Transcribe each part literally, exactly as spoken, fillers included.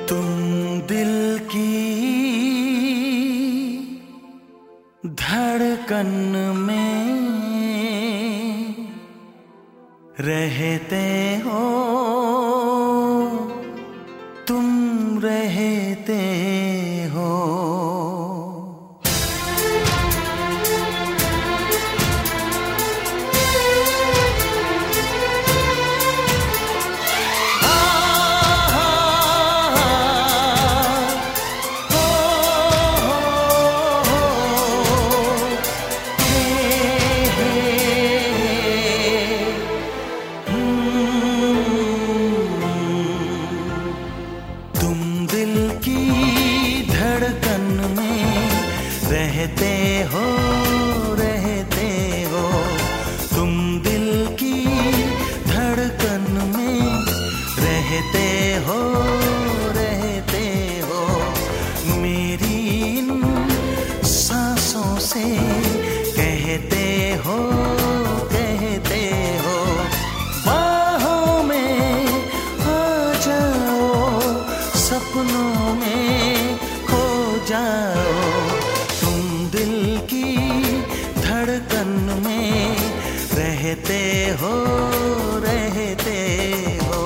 तुम दिल की धड़कन में रहते हो, तुम रहते हो। रहते हो, रहते हो, तुम दिल की धड़कन में रहते हो, रहते हो। मेरी इन सांसों से कहते हो, कहते हो। बाहों में आ जाओ, सपनों में खो जाओ। धड़कन में रहते हो, रहते हो।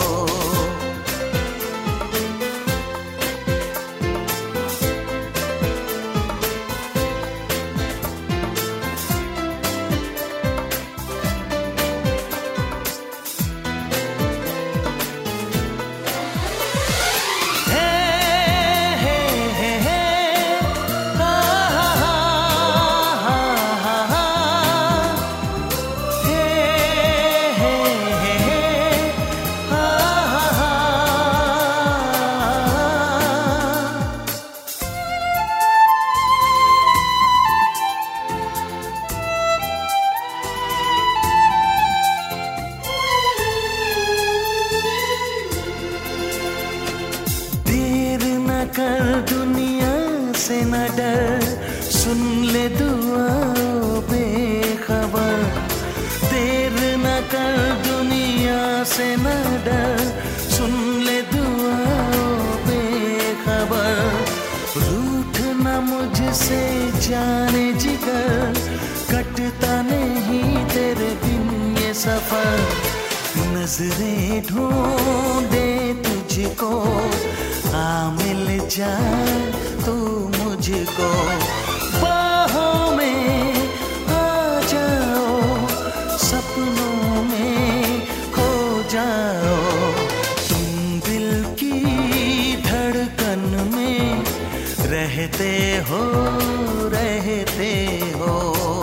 कर दुनिया से न डर, सुन ले दुआ बेखबर। देर न कर दुनिया से न डर, सुन ले दुआ बेखबर। रूठ न मुझसे जाने जिगर, कटता नहीं तेरे बिन ये सफर। नजरें ढूंढे तुझको, आ मिल जाए तू मुझको। बाहों में आ जाओ, सपनों में खो जाओ। तुम दिल की धड़कन में रहते हो, रहते हो।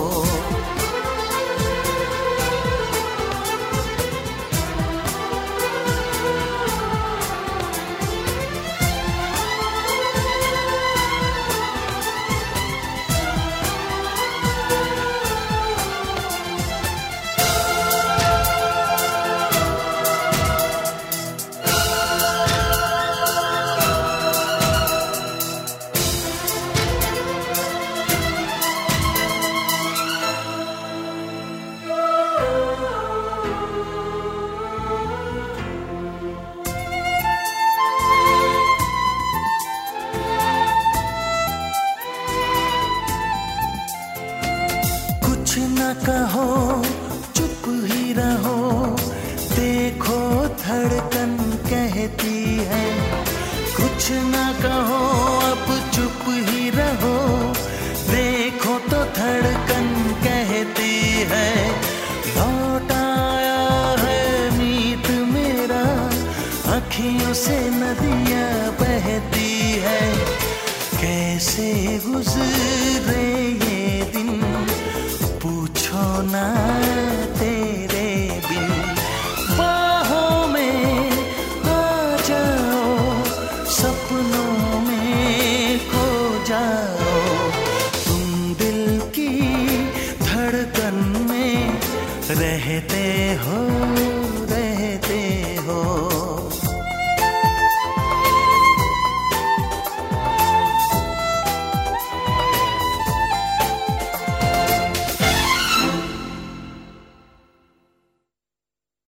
न कहो, चुप ही रहो, देखो धड़कन कहती है। कुछ न कहो, अब चुप ही रहो, देखो तो धड़कन कहती है। लौट आया है मीत मेरा, अखियों से नदियाँ बहती है। कैसे गुजरे ये दिन पूछो ना।